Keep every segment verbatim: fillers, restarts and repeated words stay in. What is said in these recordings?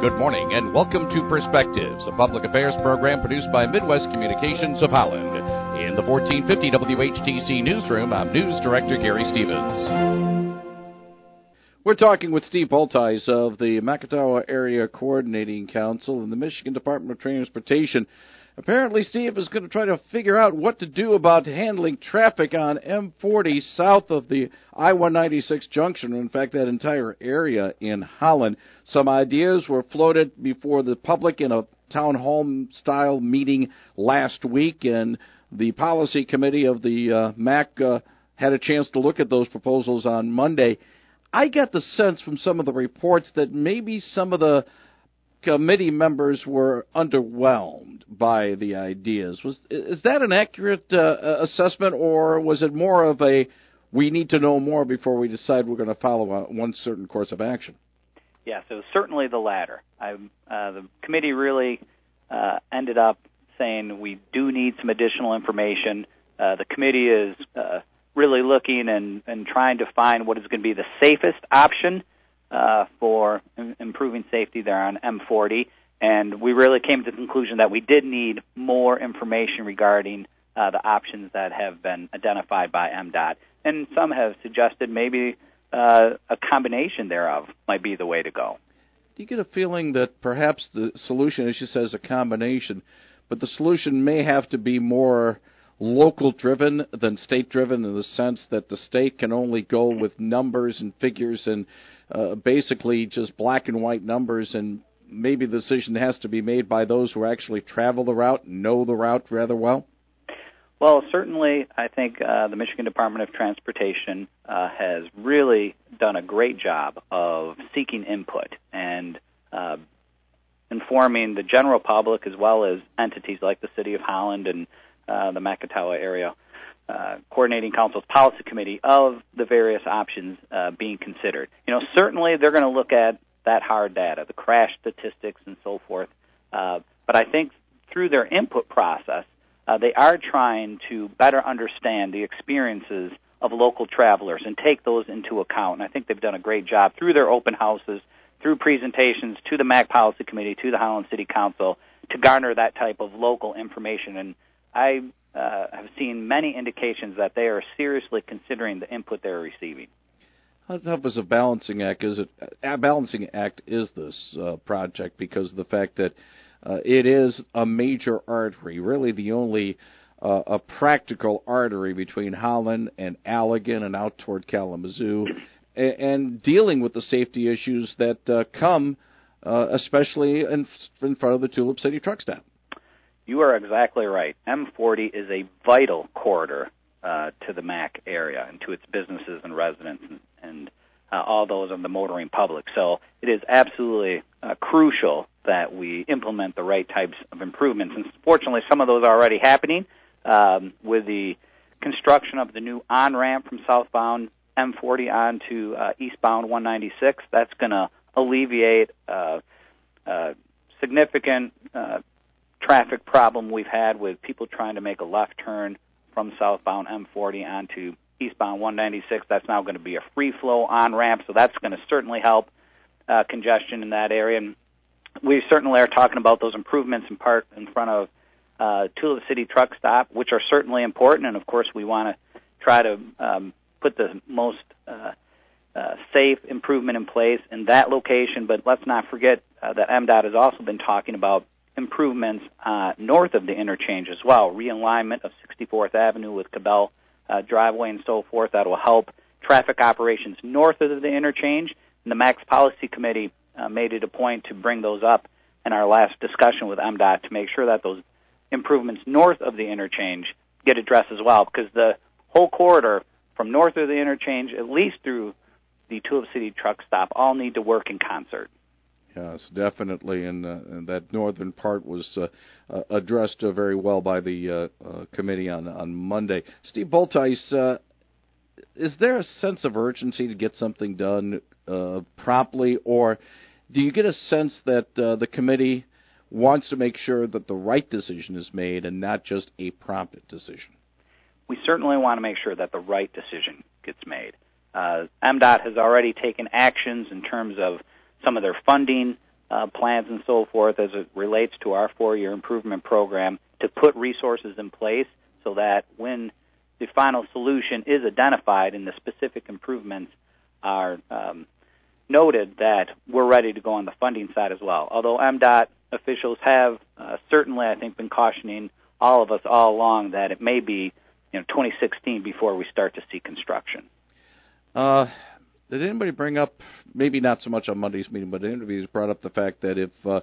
Good morning and welcome to Perspectives, a public affairs program produced by Midwest Communications of Holland. In the fourteen fifty W H T C newsroom, I'm News Director Gary Stevens. We're talking with Steve Bulthuis of the Macatawa Area Coordinating Council and the Michigan Department of Transportation. Apparently, Steve is going to try to figure out what to do about handling traffic on M forty south of the I one ninety-six junction, in fact, that entire area in Holland. Some ideas were floated before the public in a town hall-style meeting last week, and the policy committee of the uh, M A C uh, had a chance to look at those proposals on Monday. I got the sense from some of the reports that maybe some of the committee members were underwhelmed by the ideas. Was is that an accurate uh, assessment, or was it more of a we need to know more before we decide we're going to follow one certain course of action? Yeah, so certainly the latter. I, uh, the committee really uh, ended up saying we do need some additional information. Uh, the committee is uh, really looking and, and trying to find what is going to be the safest option Uh, for im- improving safety there on M forty, and we really came to the conclusion that we did need more information regarding uh, the options that have been identified by M DOT, and some have suggested maybe uh, a combination thereof might be the way to go. Do you get a feeling that perhaps the solution, as you say, is a combination, but the solution may have to be more local-driven than state-driven in the sense that the state can only go with numbers and figures and uh, basically just black and white numbers, and maybe the decision has to be made by those who actually travel the route, know the route rather well? Well, certainly I think uh, the Michigan Department of Transportation uh, has really done a great job of seeking input and uh, informing the general public as well as entities like the City of Holland and Uh, the Macatawa Area uh, Coordinating Council's Policy Committee of the various options uh, being considered. You know, certainly they're going to look at that hard data, the crash statistics and so forth, uh, but I think through their input process, uh, they are trying to better understand the experiences of local travelers and take those into account, and I think they've done a great job through their open houses, through presentations to the M A C Policy Committee, to the Holland City Council, to garner that type of local information. And I uh, have seen many indications that they are seriously considering the input they're receiving. How tough is a balancing act? Is it a balancing act? Is this uh, project because of the fact that uh, it is a major artery, really the only uh, a practical artery between Holland and Allegan and out toward Kalamazoo, and, and dealing with the safety issues that uh, come, uh, especially in, in front of the Tulip City truck stop. You are exactly right. M forty is a vital corridor uh, to the M A C area and to its businesses and residents and, and uh, all those of the motoring public. So it is absolutely uh, crucial that we implement the right types of improvements. And fortunately, some of those are already happening um, with the construction of the new on-ramp from southbound M forty onto uh, eastbound one ninety-six. That's going to alleviate uh, uh, significant uh traffic problem we've had with people trying to make a left turn from southbound M forty onto eastbound one ninety-six. That's now going to be a free flow on-ramp, so that's going to certainly help uh, congestion in that area. And we certainly are talking about those improvements in part in front of uh, Tulip City Truck Stop, which are certainly important, and of course we want to try to um, put the most uh, uh, safe improvement in place in that location. But let's not forget uh, that M DOT has also been talking about improvements uh, north of the interchange as well, realignment of sixty-fourth Avenue with Cabell uh, driveway and so forth. That will help traffic operations north of the interchange. And the M A C Policy Committee uh, made it a point to bring those up in our last discussion with M DOT to make sure that those improvements north of the interchange get addressed as well, because the whole corridor from north of the interchange, at least through the Tulip City Truck Stop, all need to work in concert. Yes, definitely, and, uh, and that northern part was uh, uh, addressed uh, very well by the uh, uh, committee on, on Monday. Steve Bulthuis, uh, is there a sense of urgency to get something done uh, promptly, or do you get a sense that uh, the committee wants to make sure that the right decision is made and not just a prompt decision? We certainly want to make sure that the right decision gets made. Uh, M DOT has already taken actions in terms of some of their funding uh, plans and so forth as it relates to our four-year improvement program to put resources in place so that when the final solution is identified and the specific improvements are um, noted, that we're ready to go on the funding side as well. Although M DOT officials have uh, certainly, I think, been cautioning all of us all along that it may be, you know, twenty sixteen before we start to see construction. Uh, did anybody bring up, maybe not so much on Monday's meeting, but the interviews brought up the fact that if uh,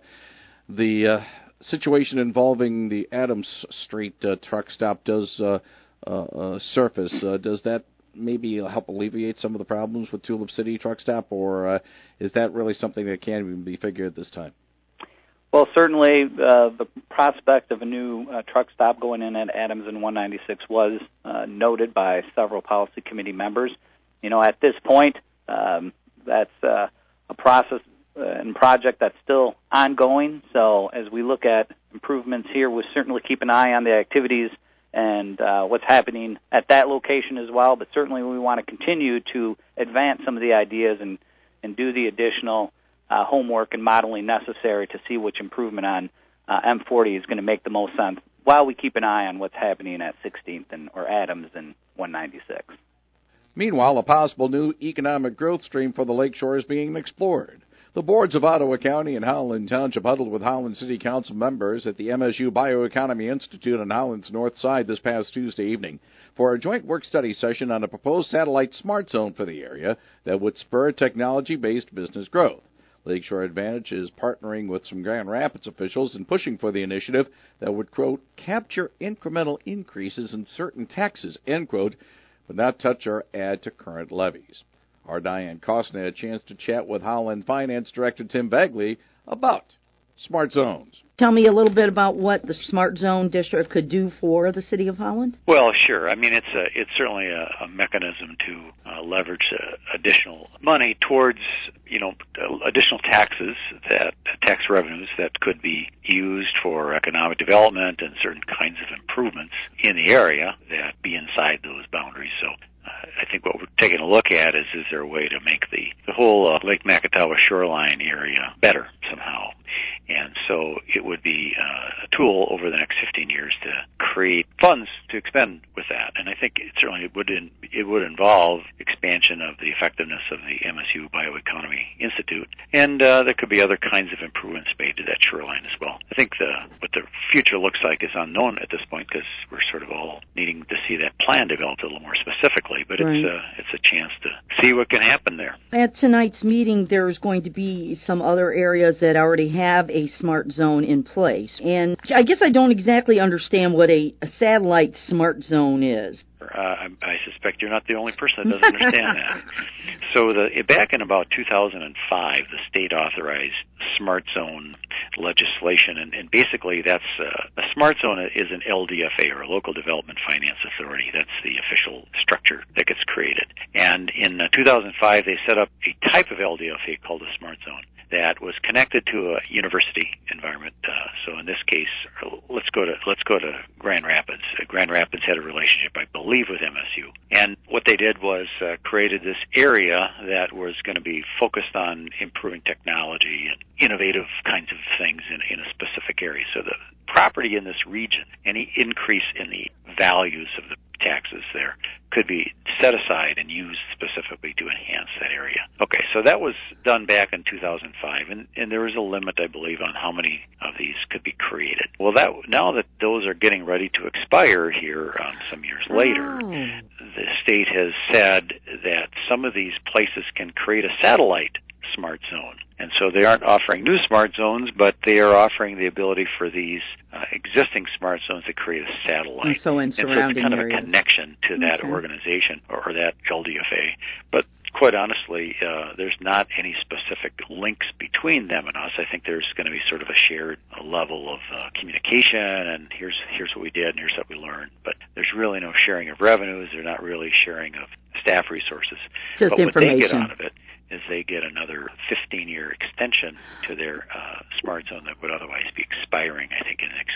the uh, situation involving the Adams Street uh, truck stop does uh, uh, uh, surface, uh, does that maybe help alleviate some of the problems with Tulip City truck stop, or uh, is that really something that can't even be figured this time? Well, certainly uh, the prospect of a new uh, truck stop going in at Adams and one ninety-six was uh, noted by several policy committee members. You know, at this point, um, that's uh, a process uh, and project that's still ongoing. So as we look at improvements here, we'll certainly keep an eye on the activities and uh, what's happening at that location as well. But certainly we want to continue to advance some of the ideas and, and do the additional uh, homework and modeling necessary to see which improvement on uh, M forty is going to make the most sense while we keep an eye on what's happening at sixteenth and or Adams and one ninety-six. Meanwhile, a possible new economic growth stream for the Lakeshore is being explored. The boards of Ottawa County and Howland Township huddled with Howland City Council members at the M S U Bioeconomy Institute on Howland's north side this past Tuesday evening for a joint work-study session on a proposed satellite smart zone for the area that would spur technology-based business growth. Lakeshore Advantage is partnering with some Grand Rapids officials and pushing for the initiative that would, quote, capture incremental increases in certain taxes, end quote, but not touch or add to current levies. Our Diane Costner had a chance to chat with Howland Finance Director Tim Bagley about smart zones. Tell me a little bit about what the Smart Zone District could do for the City of Holland. Well, sure. I mean, it's a, it's certainly a, a mechanism to uh, leverage uh, additional money towards, you know, additional taxes, that tax revenues that could be used for economic development and certain kinds of improvements in the area that be inside those boundaries. So I think what we're taking a look at is, is there a way to make the, the whole uh, Lake Makatawa shoreline area better somehow? And so it would be uh, a tool over the next fifteen years to create funds to expend with that. And I think it certainly it would, in, it would involve expansion of the effectiveness of the M S U Bioeconomy Institute. And uh, there could be other kinds of improvements made to that shoreline as well. I think the, what the future looks like is unknown at this point because we're sort of all needing to see that plan developed a little more specifically. But right. it's, uh, it's a chance to see what can happen there. At tonight's meeting, there's going to be some other areas that already have a smart zone in place. And I guess I don't exactly understand what a, a satellite smart zone is. Uh, I, I suspect you're not the only person that doesn't understand that. So the, back in about two thousand five, the state authorized smart zone legislation, and, and basically that's uh, a smart zone is an L D F A, or a local development finance authority. That's the official structure that gets created. And in uh, two thousand five, they set up a type of L D F A called a smart zone that was connected to a university environment. Uh, so in this case, let's go to let's go to Grand Rapids. Uh, Grand Rapids had a relationship, I believe, with M S U. And what they did was uh, created this area that was going to be focused on improving technology and innovative kinds of things in, in a specific area. So the property in this region, any increase in the values of the taxes there could be set aside and used specifically to enhance that area. Okay, so that was done back in two thousand five, and, and there was a limit, I believe, on how many of these could be created. Well, that now that those are getting ready to expire here um, some years later, oh. the state has said that some of these places can create a satellite smart zone. And so they aren't offering new smart zones, but they are offering the ability for these uh, existing smart zones to create a satellite. And so in surrounding and so it's kind areas. of a connection to that okay. organization or, or that L D F A. But quite honestly, uh, there's not any specific links between them and us. I think there's going to be sort of a shared uh, level of uh, communication, and here's here's what we did, and here's what we learned. But there's really no sharing of revenues. There's not really sharing of staff resources. Just but information. What they get out of it is they get another fifteen-year extension to their uh, smart zone that would otherwise be expiring, I think, in the next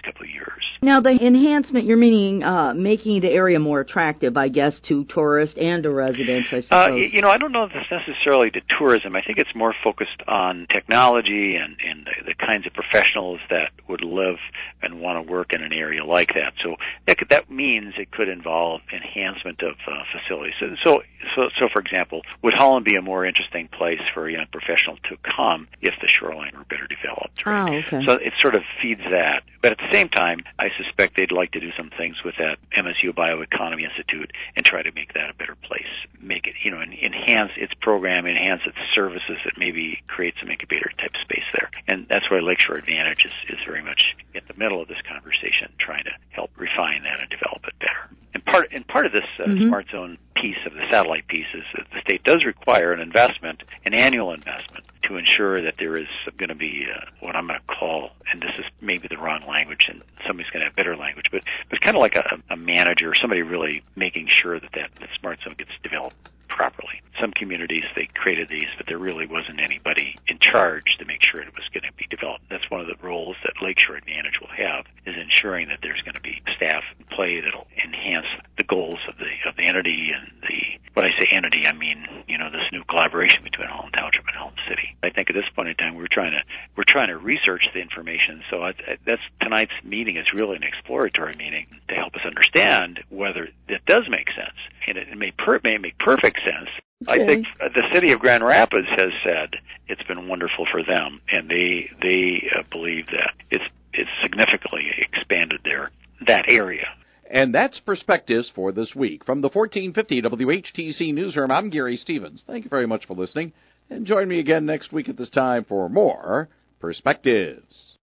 next couple of years. Now, the enhancement, you're meaning uh, making the area more attractive, I guess, to tourists and to residents, I suppose. Uh, you know, I don't know if it's necessarily to tourism. I think it's more focused on technology and, and the, the kinds of professionals that would live and want to work in an area like that. So that, could, that means it could involve enhancement of uh, facilities. So, so, so, so, for example, would Holland be a more interesting place for a young professional to come if the shoreline were better developed? Right? Oh, okay. So it sort of feeds that. But at the same time, I suspect they'd like to do some things with that M S U Bioeconomy Institute and try to make that a better place. Make it, you know, enhance its program, enhance its services that maybe create some incubator type space there. And that's why Lakeshore Advantage is, is very much in the middle of this conversation, trying to help refine that and develop it better. And part and part of this uh, mm-hmm. smart zone piece of the satellite piece is that the state does require an investment, an annual investment, to ensure that there is going to be uh, what I'm going to call, and this is maybe the wrong language, and somebody's going to have better language, but but kind of like a, a manager, somebody really making sure that that, that smart zone gets developed properly. Some communities, they created these, but there really wasn't anybody in charge to make sure it was going to be developed. That's one of the roles that Lakeshore Advantage will have, is ensuring that there's going to be staff in play that'll enhance the goals of the of the entity and the, when I say entity, I mean, you know, this new collaboration between Holland Township and Holland City. I think at this point in time, we're trying to we're trying to research the information. So I, I, that's tonight's meeting is really an exploratory meeting to help us understand whether it does make sense, and it, it may per, may make perfect sense. Okay. I think the city of Grand Rapids has said it's been wonderful for them, and they they uh, believe that it's it's significantly expanded their that area. And that's Perspectives for this week. From the fourteen fifty W H T C Newsroom, I'm Gary Stevens. Thank you very much for listening, and join me again next week at this time for more Perspectives.